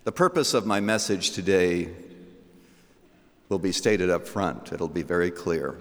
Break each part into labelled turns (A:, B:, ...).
A: The purpose of my message today will be stated up front. It'll be very clear.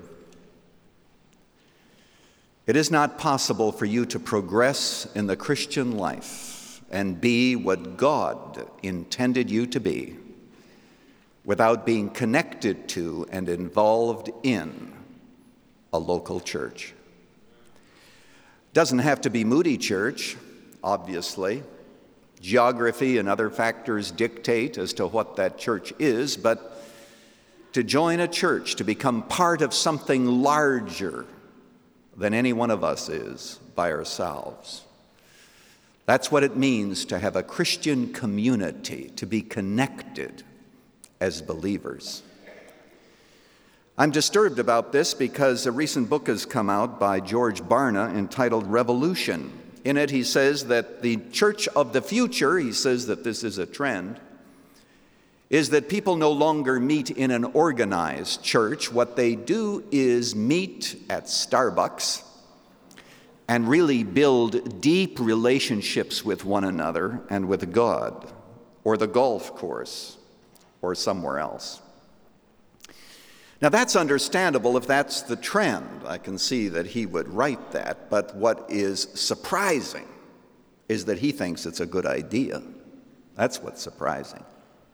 A: It is not possible for you to progress in the Christian life and be what God intended you to be without being connected to and involved in a local church. Doesn't have to be Moody Church, obviously. Geography and other factors dictate as to what that church is, but to join a church, to become part of something larger than any one of us is by ourselves. That's what it means to have a Christian community, to be connected as believers. I'm disturbed about this because a recent book has come out by George Barna entitled Revolution. In it, he says that the church of the future, he says that this is a trend, is that people no longer meet in an organized church. What they do is meet at Starbucks and really build deep relationships with one another and with God, or the golf course, or somewhere else. Now that's understandable if that's the trend. I can see that he would write that, but what is surprising is that he thinks it's a good idea. That's what's surprising.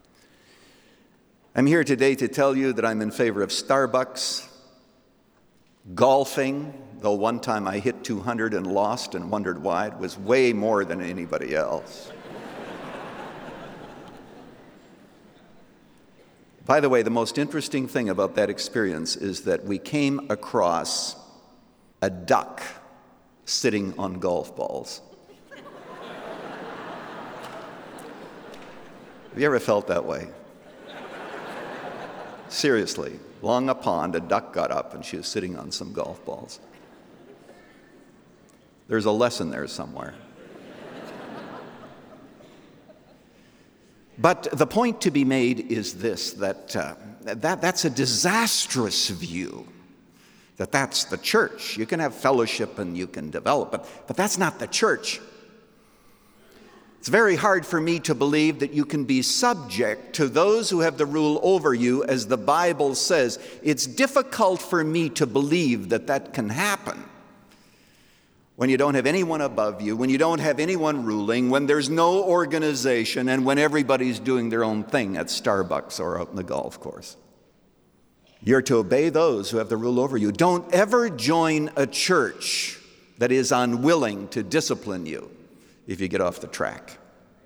A: I'm here today to tell you that I'm in favor of Starbucks, golfing, though one time I hit 200 and lost and wondered why. It was way more than anybody else. By the way, the most interesting thing about that experience is that we came across a duck sitting on golf balls. Have you ever felt that way? Seriously, along a pond, a duck got up and she was sitting on some golf balls. There's a lesson there somewhere. But the point to be made is this, that's a disastrous view, that's the church. You can have fellowship and you can develop, but that's not the church. It's very hard for me to believe that you can be subject to those who have the rule over you, as the Bible says. It's difficult for me to believe that that can happen when you don't have anyone above you, when you don't have anyone ruling, when there's no organization, and when everybody's doing their own thing at Starbucks or out in the golf course. You're to obey those who have the rule over you. Don't ever join a church that is unwilling to discipline you if you get off the track.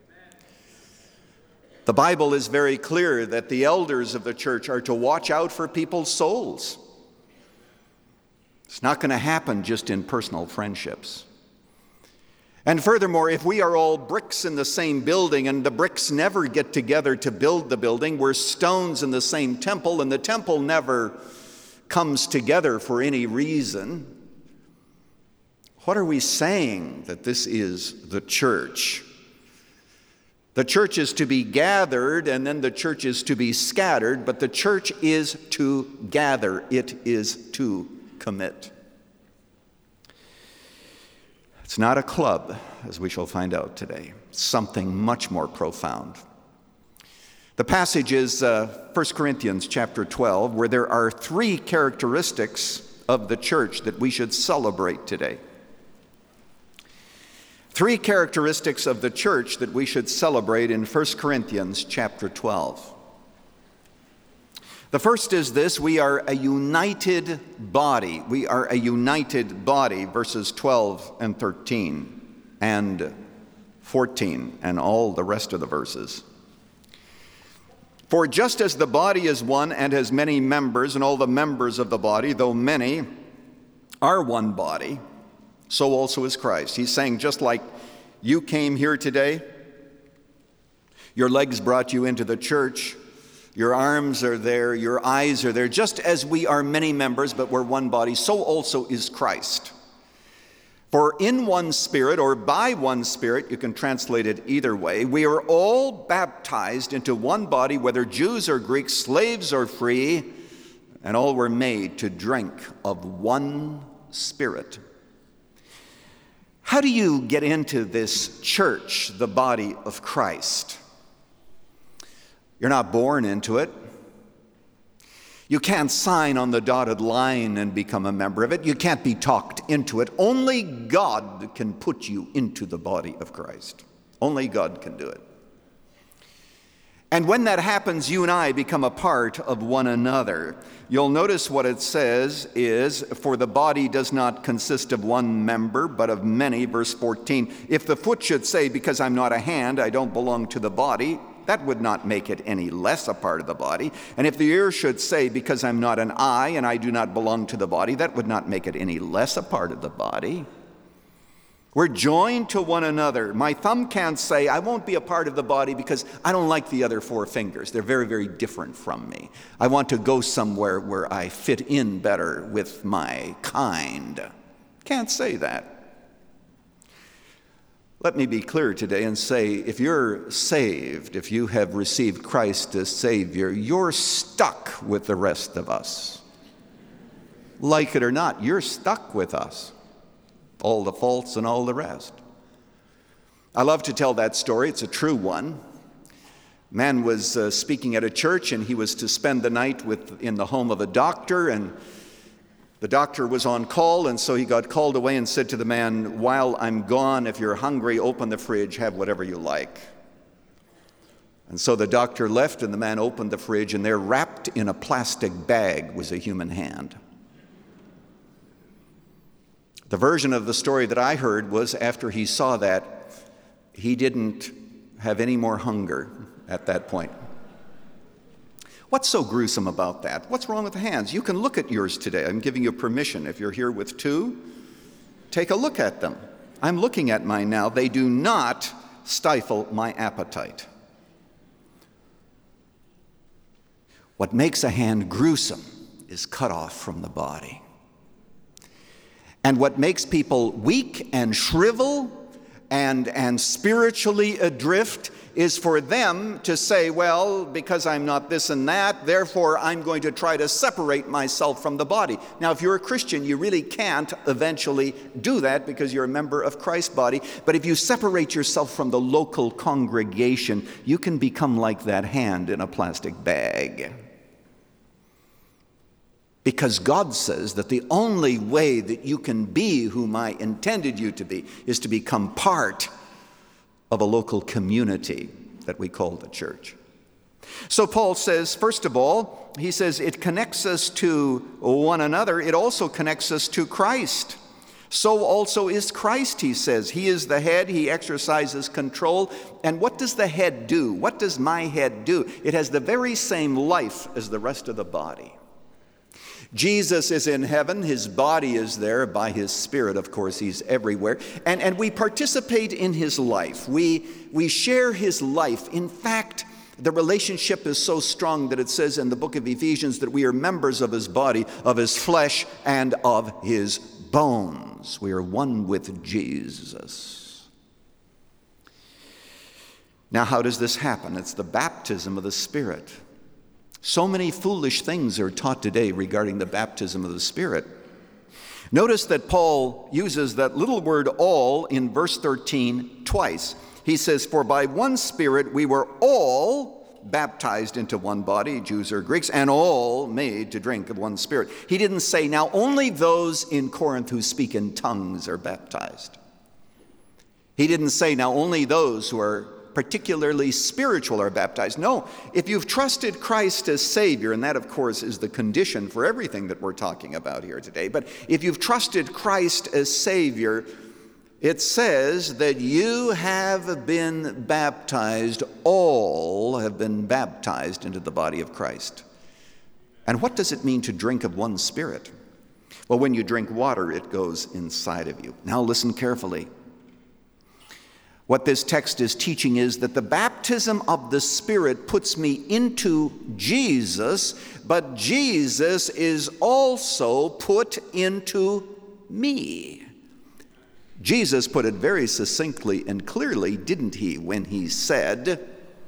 A: The Bible is very clear that the elders of the church are to watch out for people's souls. It's not going to happen just in personal friendships. And furthermore, if we are all bricks in the same building and the bricks never get together to build the building, we're stones in the same temple and the temple never comes together for any reason, what are we saying that this is the church? The church is to be gathered and then the church is to be scattered, but the church is to gather. It is to commit. It's not a club, as we shall find out today. It's something much more profound. The passage is 1 Corinthians chapter 12, where there are three characteristics of the church that we should celebrate today. Three characteristics of the church that we should celebrate in 1 Corinthians chapter 12. The first is this: we are a united body. We are a united body, verses 12 and 13 and 14 and all the rest of the verses. For just as the body is one and has many members, and all the members of the body, though many, are one body, so also is Christ. He's saying, just like you came here today, your legs brought you into the church, your arms are there, your eyes are there. Just as we are many members, but we're one body, so also is Christ. For in one Spirit, or by one Spirit, you can translate it either way, we are all baptized into one body, whether Jews or Greeks, slaves or free, and all were made to drink of one Spirit. How do you get into this church, the body of Christ? You're not born into it. You can't sign on the dotted line and become a member of it. You can't be talked into it. Only God can put you into the body of Christ. Only God can do it. And when that happens, you and I become a part of one another. You'll notice what it says is, for the body does not consist of one member, but of many, verse 14. If the foot should say, because I'm not a hand, I don't belong to the body, that would not make it any less a part of the body. And if the ear should say, because I'm not an eye and I do not belong to the body, that would not make it any less a part of the body. We're joined to one another. My thumb can't say, I won't be a part of the body because I don't like the other four fingers. They're very, very different from me. I want to go somewhere where I fit in better with my kind. Can't say that. Let me be clear today and say, if you're saved, if you have received Christ as Savior, you're stuck with the rest of us. Like it or not, you're stuck with us. All the faults and all the rest. I love to tell that story. It's a true one. A man was speaking at a church, and he was to spend the night in the home of a doctor, and the doctor was on call, and so he got called away and said to the man, while I'm gone, if you're hungry, open the fridge, have whatever you like. And so the doctor left, and the man opened the fridge, and there, wrapped in a plastic bag, was a human hand. The version of the story that I heard was after he saw that, he didn't have any more hunger at that point. What's so gruesome about that? What's wrong with the hands? You can look at yours today. I'm giving you permission. If you're here with two, take a look at them. I'm looking at mine now. They do not stifle my appetite. What makes a hand gruesome is cut off from the body. And what makes people weak and shrivel and spiritually adrift is for them to say, well, because I'm not this and that, therefore I'm going to try to separate myself from the body. Now, if you're a Christian, you really can't eventually do that because you're a member of Christ's body. But if you separate yourself from the local congregation, you can become like that hand in a plastic bag. Because God says that the only way that you can be whom I intended you to be is to become part of a local community that we call the church. So Paul says, first of all, he says it connects us to one another. It also connects us to Christ. So also is Christ, he says. He is the head. He exercises control. And what does the head do? What does my head do? It has the very same life as the rest of the body. Jesus is in heaven. His body is there by his Spirit. Of course, he's everywhere. And we participate in his life. We share his life. In fact, the relationship is so strong that it says in the book of Ephesians that we are members of his body, of his flesh, and of his bones. We are one with Jesus. Now, how does this happen? It's the baptism of the Spirit. So many foolish things are taught today regarding the baptism of the Spirit. Notice that Paul uses that little word all in verse 13 twice. He says, for by one Spirit we were all baptized into one body, Jews or Greeks, and all made to drink of one Spirit. He didn't say, now only those in Corinth who speak in tongues are baptized. He didn't say, now only those who are particularly spiritual are baptized. No, if you've trusted Christ as Savior, and that of course is the condition for everything that we're talking about here today, but if you've trusted Christ as Savior, it says that you have been baptized, all have been baptized into the body of Christ. And what does it mean to drink of one Spirit? Well, when you drink water, it goes inside of you. Now listen carefully. What this text is teaching is that the baptism of the Spirit puts me into Jesus, but Jesus is also put into me. Jesus put it very succinctly and clearly, didn't he, when he said,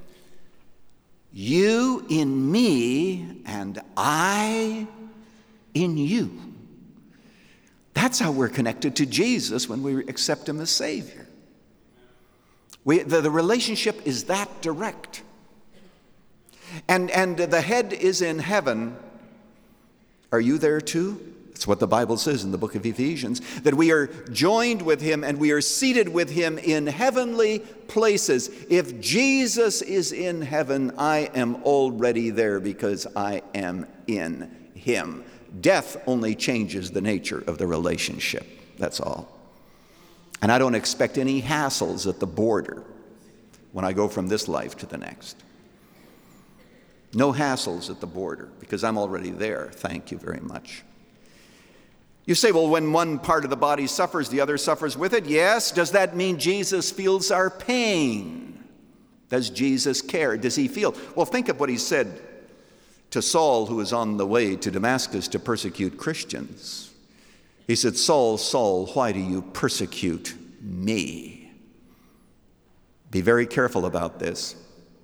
A: you in me and I in you. That's how we're connected to Jesus when we accept him as Savior. The relationship is that direct. And the head is in heaven. Are you there too? It's what the Bible says in the book of Ephesians, that we are joined with him and we are seated with him in heavenly places. If Jesus is in heaven, I am already there because I am in him. Death only changes the nature of the relationship. That's all. And I don't expect any hassles at the border when I go from this life to the next. No hassles at the border because I'm already there. Thank you very much. You say, well, when one part of the body suffers, the other suffers with it. Yes. Does that mean Jesus feels our pain? Does Jesus care? Does he feel? Well, think of what he said to Saul, who was on the way to Damascus to persecute Christians. He said, Saul, Saul, why do you persecute me? Be very careful about this.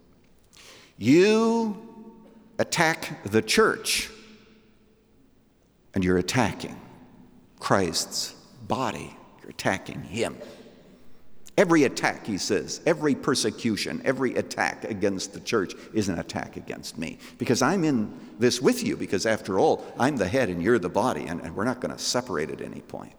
A: You attack the church, and you're attacking Christ's body. You're attacking him. Every attack, he says, every persecution, every attack against the church is an attack against me. Because I'm in this with you, because after all, I'm the head and you're the body, and we're not going to separate at any point.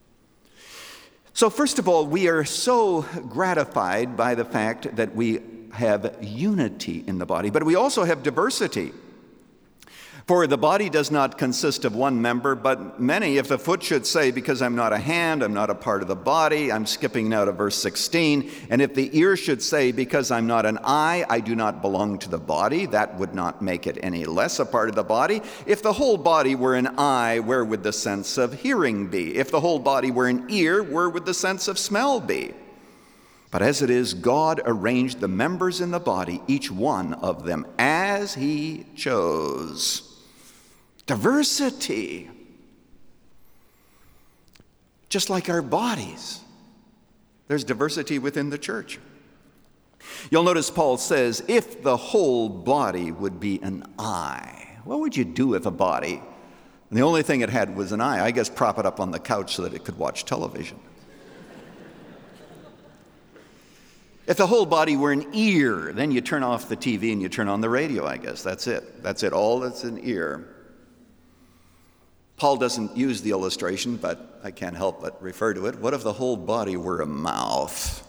A: So first of all, we are so gratified by the fact that we have unity in the body, but we also have diversity. For the body does not consist of one member, but many. If the foot should say, because I'm not a hand, I'm not a part of the body, I'm skipping now to verse 16. And if the ear should say, because I'm not an eye, I do not belong to the body, that would not make it any less a part of the body. If the whole body were an eye, where would the sense of hearing be? If the whole body were an ear, where would the sense of smell be? But as it is, God arranged the members in the body, each one of them, as he chose. Diversity. Just like our bodies, there's diversity within the church. You'll notice Paul says, if the whole body would be an eye, what would you do with a body? And the only thing it had was an eye. I guess prop it up on the couch so that it could watch television. If the whole body were an ear, then you turn off the TV and you turn on the radio, I guess. That's it. That's it. All that's an ear. Paul doesn't use the illustration, but I can't help but refer to it. What if the whole body were a mouth?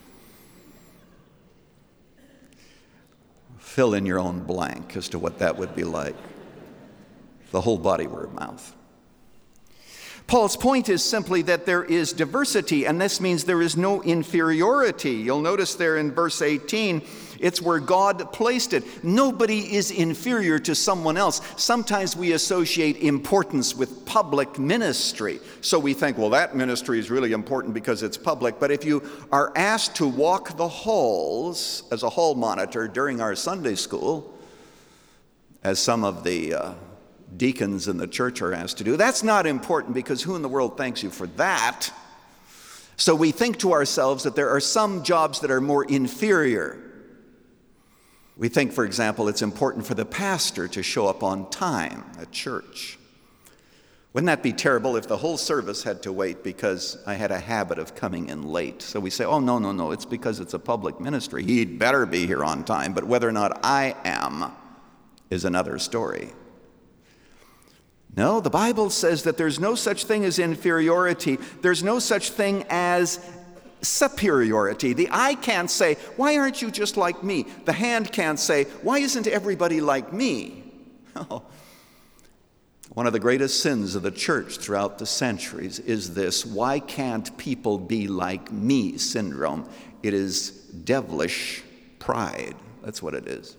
A: Fill in your own blank as to what that would be like. If the whole body were a mouth. Paul's point is simply that there is diversity, and this means there is no inferiority. You'll notice there in verse 18, it's where God placed it. Nobody is inferior to someone else. Sometimes we associate importance with public ministry. So we think, well, that ministry is really important because it's public. But if you are asked to walk the halls as a hall monitor during our Sunday school, as some of the deacons in the church are asked to do, that's not important because who in the world thanks you for that? So we think to ourselves that there are some jobs that are more inferior. We think, for example, it's important for the pastor to show up on time at church. Wouldn't that be terrible if the whole service had to wait because I had a habit of coming in late? So we say, oh, no, it's because it's a public ministry. He'd better be here on time, but whether or not I am is another story. No, the Bible says that there's no such thing as inferiority. There's no such thing as superiority. The eye can't say, why aren't you just like me? The hand can't say, why isn't everybody like me? Oh. One of the greatest sins of the church throughout the centuries is this, why can't people be like me syndrome. It is devilish pride. That's what it is.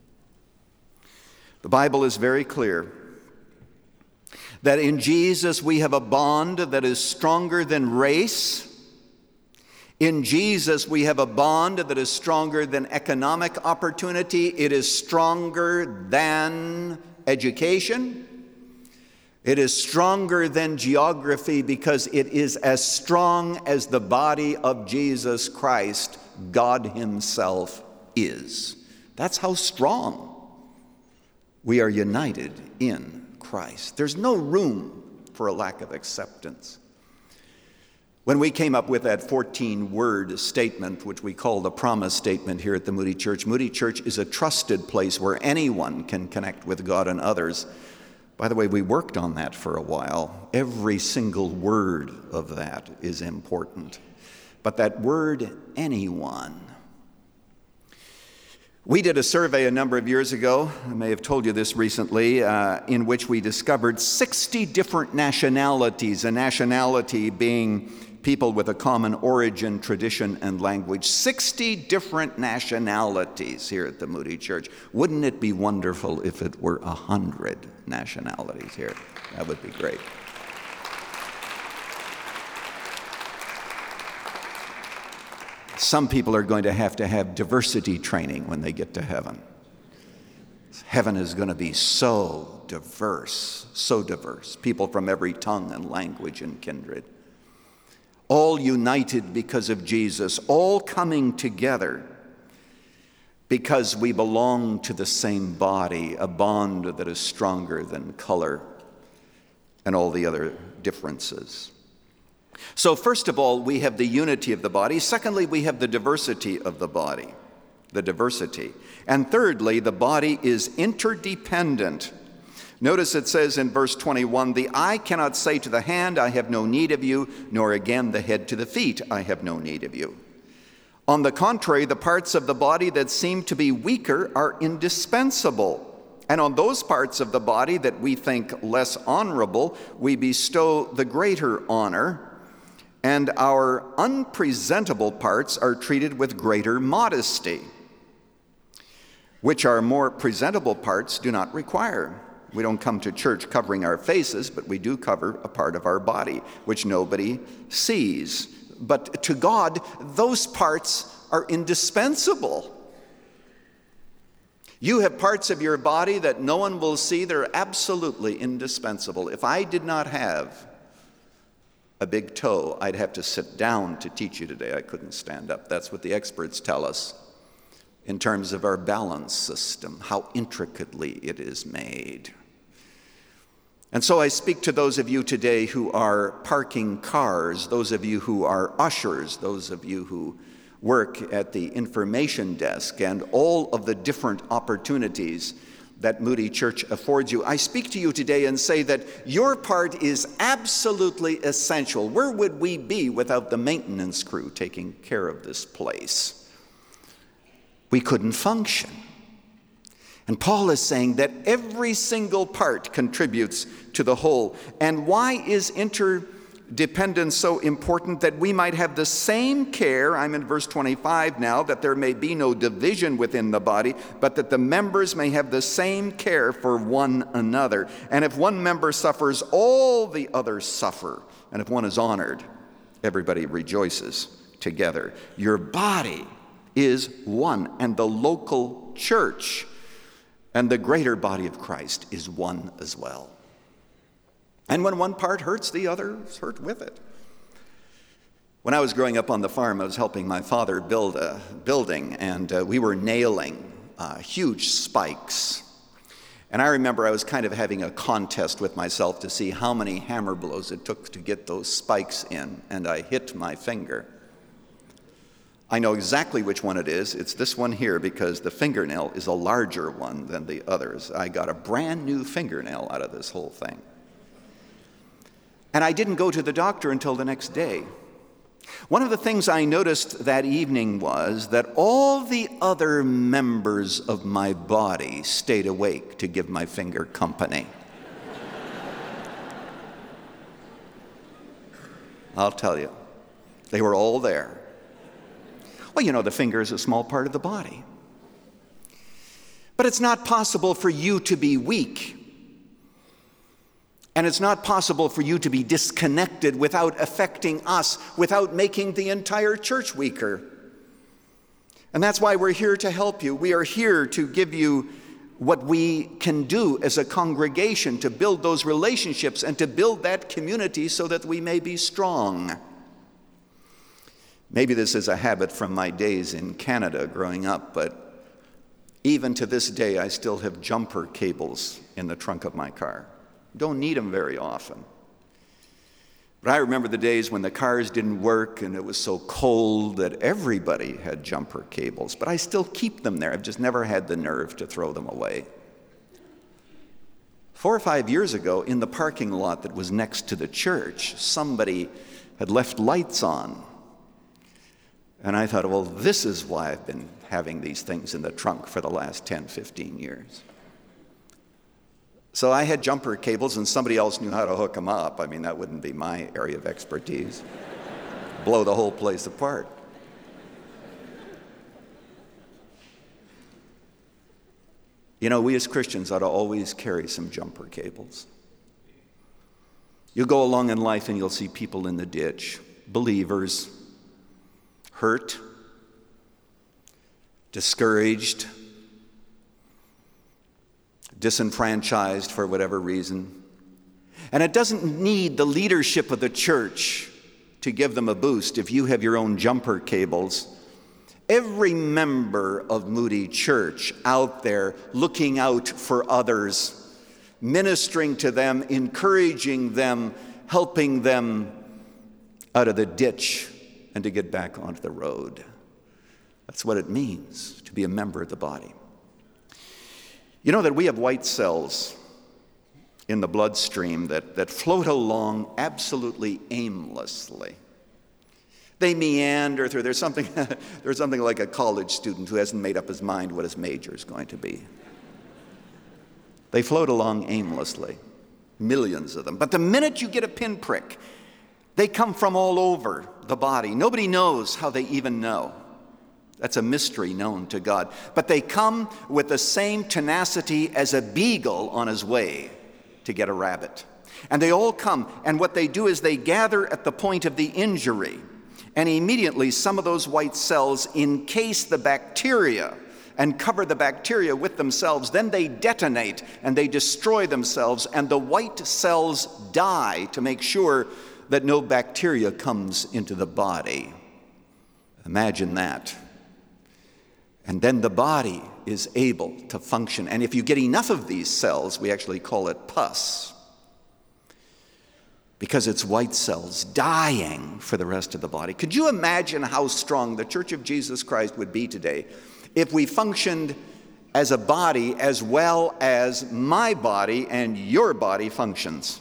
A: The Bible is very clear that in Jesus we have a bond that is stronger than race. In Jesus we have a bond that is stronger than economic opportunity. It is stronger than education. It is stronger than geography because it is as strong as the body of Jesus Christ, God Himself, is. That's how strong we are united in Christ. There's no room for a lack of acceptance. When we came up with that 14-word statement, which we call the promise statement here at the Moody Church is a trusted place where anyone can connect with God and others. By the way, we worked on that for a while. Every single word of that is important. But that word, anyone. We did a survey a number of years ago, I may have told you this recently, in which we discovered 60 different nationalities, a nationality being people with a common origin, tradition, and language. 60 different nationalities here at the Moody Church. Wouldn't it be wonderful if it were 100 nationalities here? That would be great. Some people are going to have diversity training when they get to heaven. Heaven is going to be so diverse. People from every tongue and language and kindred. All united because of Jesus, all coming together because we belong to the same body, a bond that is stronger than color and all the other differences. So first of all, we have the unity of the body. Secondly, we have the diversity of the body, And thirdly, the body is interdependent. Notice it says in verse 21, the eye cannot say to the hand, I have no need of you, nor again the head to the feet, I have no need of you. On the contrary, the parts of the body that seem to be weaker are indispensable. And on those parts of the body that we think less honorable, we bestow the greater honor, and our unpresentable parts are treated with greater modesty, which our more presentable parts do not require. We don't come to church covering our faces, but we do cover a part of our body, which nobody sees. But to God, those parts are indispensable. You have parts of your body that no one will see. They're absolutely indispensable. If I did not have a big toe, I'd have to sit down to teach you today. I couldn't stand up. That's what the experts tell us in terms of our balance system, how intricately it is made. And so I speak to those of you today who are parking cars, those of you who are ushers, those of you who work at the information desk, and all of the different opportunities that Moody Church affords you. I speak to you today and say that your part is absolutely essential. Where would we be without the maintenance crew taking care of this place? We couldn't function. And Paul is saying that every single part contributes to the whole. And why is interdependence so important? That we might have the same care, I'm in verse 25 now, that there may be no division within the body, but that the members may have the same care for one another. And if one member suffers, all the others suffer. And if one is honored, everybody rejoices together. Your body is one, and the local church and the greater body of Christ is one as well. And when one part hurts, the others hurt with it. When I was growing up on the farm, I was helping my father build a building, and we were nailing huge spikes. And I remember I was kind of having a contest with myself to see how many hammer blows it took to get those spikes in, and I hit my finger. I know exactly which one it is. It's this one here because the fingernail is a larger one than the others. I got a brand new fingernail out of this whole thing. And I didn't go to the doctor until the next day. One of the things I noticed that evening was that all the other members of my body stayed awake to give my finger company. I'll tell you, they were all there. Well, you know, the finger is a small part of the body. But it's not possible for you to be weak. And it's not possible for you to be disconnected without affecting us, without making the entire church weaker. And that's why we're here to help you. We are here to give you what we can do as a congregation to build those relationships and to build that community so that we may be strong. Maybe this is a habit from my days in Canada growing up, but even to this day, I still have jumper cables in the trunk of my car. Don't need them very often. But I remember the days when the cars didn't work and it was so cold that everybody had jumper cables. But I still keep them there. I've just never had the nerve to throw them away. 4 or 5 years ago, in the parking lot that was next to the church, somebody had left lights on. And I thought, well, this is why I've been having these things in the trunk for the last 10, 15 years. So I had jumper cables, and somebody else knew how to hook them up. I mean, that wouldn't be my area of expertise. Blow the whole place apart. You know, we as Christians ought to always carry some jumper cables. You go along in life and you'll see people in the ditch, believers, hurt, discouraged, disenfranchised for whatever reason. And it doesn't need the leadership of the church to give them a boost. If you have your own jumper cables, every member of Moody Church out there looking out for others, ministering to them, encouraging them, helping them out of the ditch and to get back onto the road. That's what it means to be a member of the body. You know that we have white cells in the bloodstream that float along absolutely aimlessly. They meander through. There's something like a college student who hasn't made up his mind what his major is going to be. They float along aimlessly, millions of them. But the minute you get a pinprick, they come from all over the body. Nobody knows how they even know. That's a mystery known to God. But they come with the same tenacity as a beagle on his way to get a rabbit. And they all come, and what they do is they gather at the point of the injury. And immediately some of those white cells encase the bacteria and cover the bacteria with themselves. Then they detonate and they destroy themselves, and the white cells die to make sure that no bacteria comes into the body. Imagine that. And then the body is able to function. And if you get enough of these cells, we actually call it pus, because it's white cells dying for the rest of the body. Could you imagine how strong the Church of Jesus Christ would be today if we functioned as a body as well as my body and your body functions?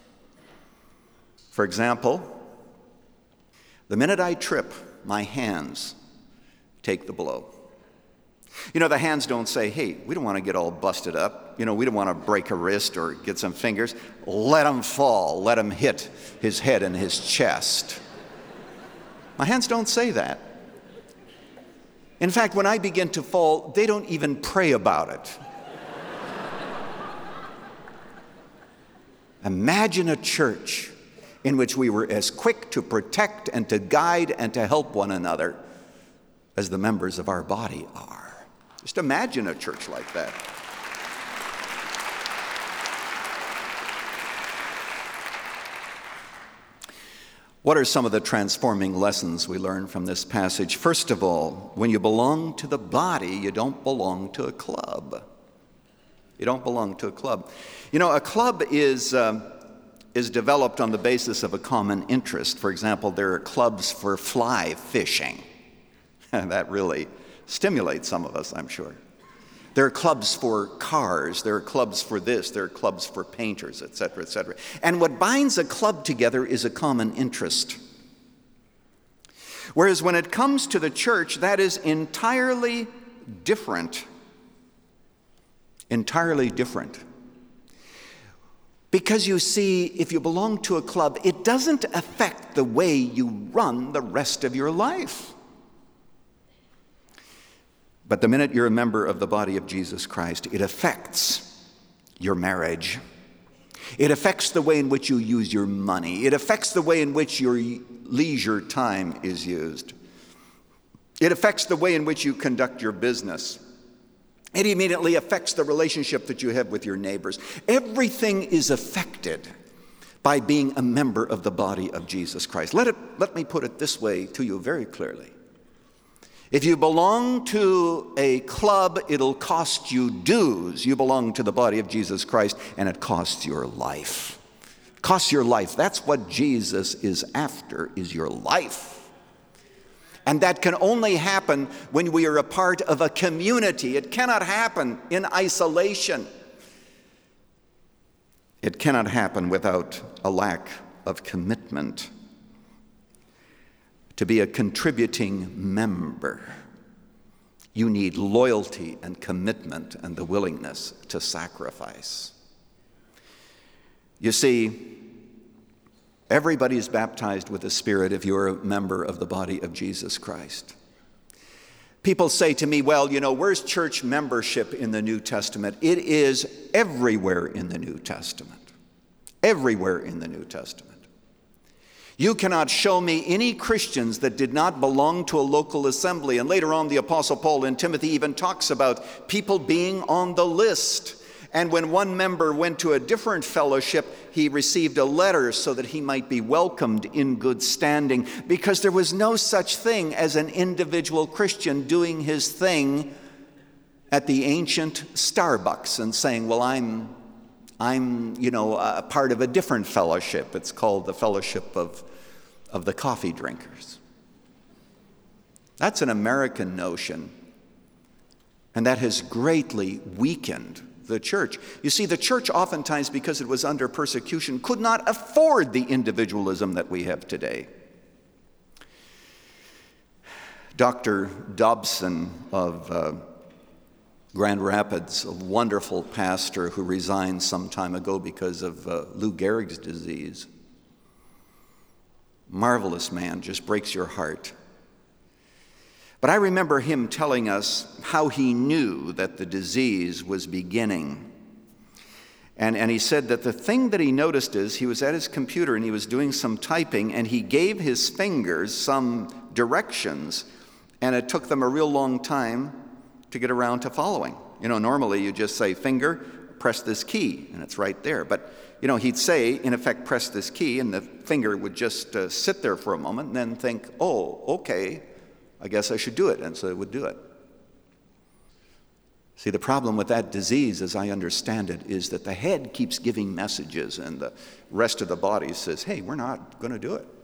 A: For example, the minute I trip, my hands take the blow. You know, the hands don't say, hey, we don't want to get all busted up. You know, we don't want to break a wrist or get some fingers. Let him fall. Let him hit his head and his chest. My hands don't say that. In fact, when I begin to fall, they don't even pray about it. Imagine a church in which we were as quick to protect and to guide and to help one another as the members of our body are. Just imagine a church like that. What are some of the transforming lessons we learn from this passage? First of all, when you belong to the body, you don't belong to a club. You don't belong to a club. You know, a club is developed on the basis of a common interest. For example, there are clubs for fly fishing. That really stimulates some of us, I'm sure. There are clubs for cars, there are clubs for this, there are clubs for painters, etc., etc. And what binds a club together is a common interest. Whereas when it comes to the church, that is entirely different. Entirely different. Because you see, if you belong to a club, it doesn't affect the way you run the rest of your life. But the minute you're a member of the body of Jesus Christ, it affects your marriage. It affects the way in which you use your money. It affects the way in which your leisure time is used. It affects the way in which you conduct your business. It immediately affects the relationship that you have with your neighbors. Everything is affected by being a member of the body of Jesus Christ. Let me put it this way to you very clearly. If you belong to a club, it'll cost you dues. You belong to the body of Jesus Christ, and it costs your life. Costs your life. That's what Jesus is after, is your life. And that can only happen when we are a part of a community. It cannot happen in isolation. It cannot happen without a lack of commitment. To be a contributing member, you need loyalty and commitment and the willingness to sacrifice. You see, everybody's baptized with the Spirit if you're a member of the body of Jesus Christ. People say to me, well, where's church membership in the New Testament? It is everywhere in the New Testament. Everywhere in the New Testament. You cannot show me any Christians that did not belong to a local assembly. And later on, the Apostle Paul in Timothy even talks about people being on the list. And when one member went to a different fellowship, he received a letter so that he might be welcomed in good standing, because there was no such thing as an individual Christian doing his thing at the ancient Starbucks and saying, well, I'm a part of a different fellowship. It's called the Fellowship of the Coffee Drinkers. That's an American notion, and that has greatly weakened the church. You see, the church oftentimes, because it was under persecution, could not afford the individualism that we have today. Dr. Dobson of Grand Rapids, a wonderful pastor who resigned some time ago because of Lou Gehrig's disease. Marvelous man, just breaks your heart. But I remember him telling us how he knew that the disease was beginning. And he said that the thing that he noticed is he was at his computer and he was doing some typing, and he gave his fingers some directions, and it took them a real long time to get around to following. Normally you just say, finger, press this key, and it's right there. But, he'd say, in effect, press this key, and the finger would just sit there for a moment and then think, oh, okay, I guess I should do it. And so it would do it. See, the problem with that disease, as I understand it, is that the head keeps giving messages, and the rest of the body says, hey, we're not going to do it.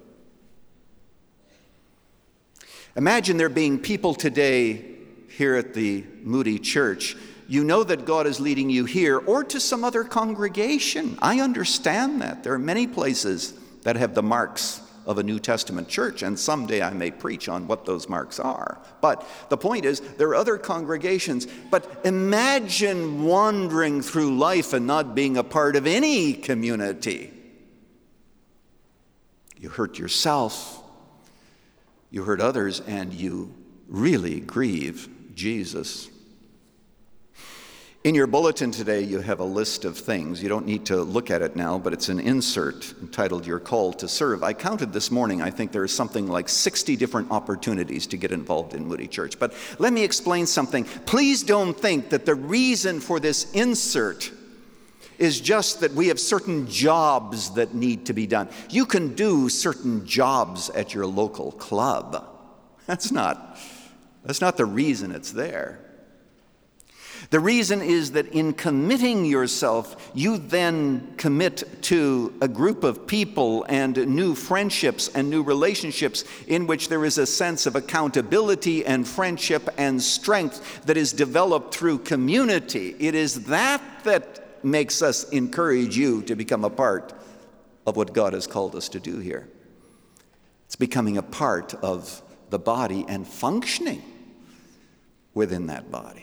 A: Imagine there being people today here at the Moody Church. You know that God is leading you here or to some other congregation. I understand that. There are many places that have the marks of a New Testament church, and someday I may preach on what those marks are. But the point is, there are other congregations. But imagine wandering through life and not being a part of any community. You hurt yourself, you hurt others, and you really grieve Jesus. In your bulletin today, you have a list of things. You don't need to look at it now, but it's an insert entitled Your Call to Serve. I counted this morning, I think there is something like 60 different opportunities to get involved in Moody Church. But let me explain something. Please don't think that the reason for this insert is just that we have certain jobs that need to be done. You can do certain jobs at your local club. That's not the reason it's there. The reason is that in committing yourself, you then commit to a group of people and new friendships and new relationships in which there is a sense of accountability and friendship and strength that is developed through community. It is that makes us encourage you to become a part of what God has called us to do here. It's becoming a part of the body and functioning within that body.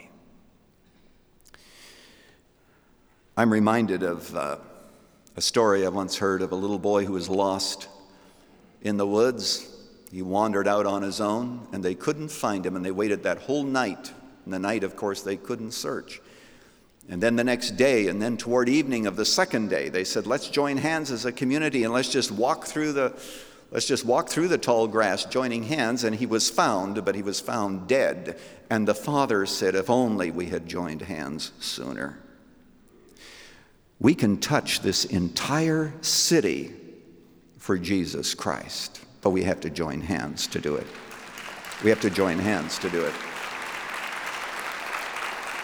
A: I'm reminded of a story I once heard of a little boy who was lost in the woods. He wandered out on his own, and they couldn't find him, and they waited that whole night. And the night, of course, they couldn't search. And then the next day, and then toward evening of the second day, they said, let's join hands as a community, and let's just walk through the tall grass, joining hands. And he was found, but he was found dead. And the father said, if only we had joined hands sooner. We can touch this entire city for Jesus Christ, but we have to join hands to do it. We have to join hands to do it.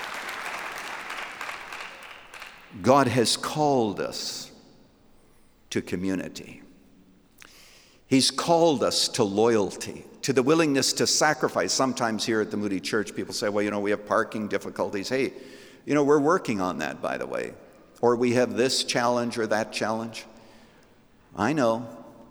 A: God has called us to community. He's called us to loyalty, to the willingness to sacrifice. Sometimes here at the Moody Church, people say, well, we have parking difficulties. Hey, we're working on that, by the way. Or we have this challenge or that challenge. I know.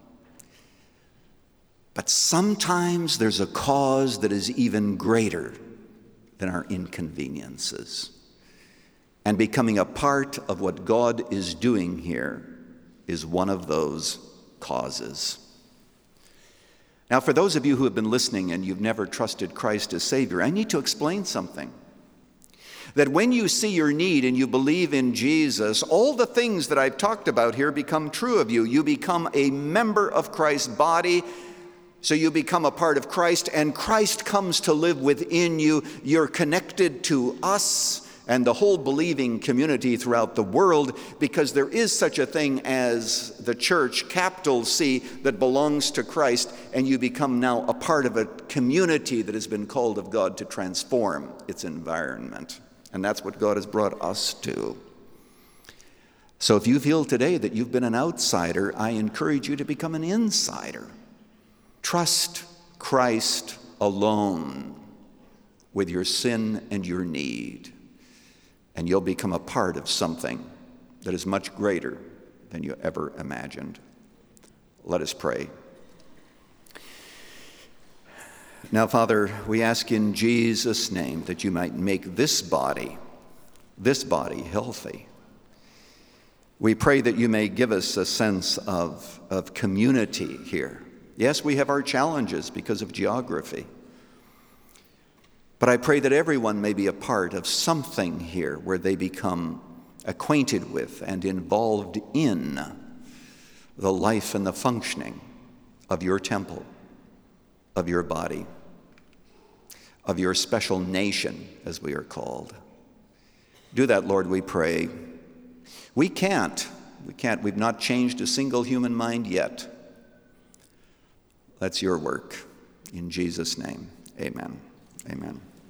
A: But sometimes there's a cause that is even greater than our inconveniences. And becoming a part of what God is doing here is one of those causes. Now, for those of you who have been listening and you've never trusted Christ as Savior, I need to explain something. That when you see your need and you believe in Jesus, all the things that I've talked about here become true of you. You become a member of Christ's body, so you become a part of Christ, and Christ comes to live within you. You're connected to us and the whole believing community throughout the world, because there is such a thing as the church, capital C, that belongs to Christ, and you become now a part of a community that has been called of God to transform its environment. And that's what God has brought us to. So if you feel today that you've been an outsider, I encourage you to become an insider. Trust Christ alone with your sin and your need, and you'll become a part of something that is much greater than you ever imagined. Let us pray. Now, Father, we ask in Jesus' name that you might make this body healthy. We pray that you may give us a sense of community here. Yes, we have our challenges because of geography. But I pray that everyone may be a part of something here where they become acquainted with and involved in the life and the functioning of your temple, of your body, of your special nation, as we are called. Do that, Lord, we pray. We've not changed a single human mind yet. That's your work. In Jesus' name, amen. Amen.